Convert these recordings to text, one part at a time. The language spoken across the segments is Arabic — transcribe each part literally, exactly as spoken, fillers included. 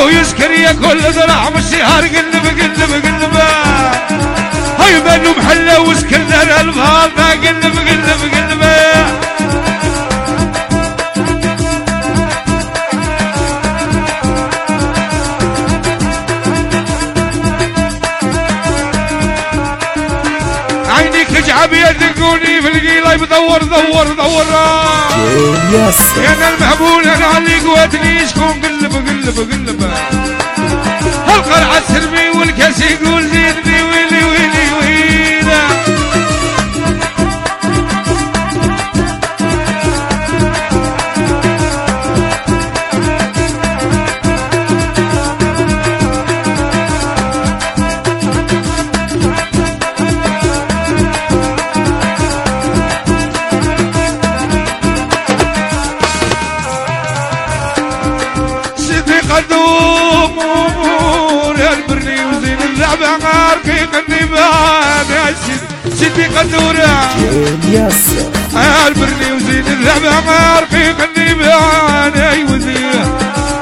ويسكر كل ذراع مشيهار قلب قلب قلب هاي بنو محلة وسكرنا الفاض قلب قلب قلب عينيك تجعب يدقوني في القيلة بدور دور دور يا انا المهبول انا علي قوتني شكون قلب قلب قلب القرعة السربي والكاس يقول زيدني ويلي ويلي ويلي قدوم يا البرني وزين اللعبة غارقي قني بان يا سيدي قدورة يا البرني وزين اللعبة غارقي قني بان يا وزين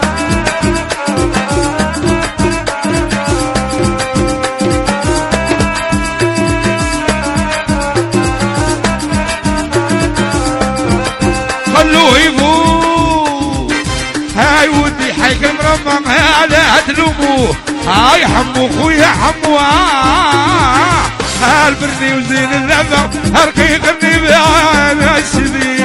خلوه يفوت هاي ودي حيك المرمم هذا هتلوموه هاي حمو خويا حمو البرني وزين اللعبة هرقيق النبي على السبيل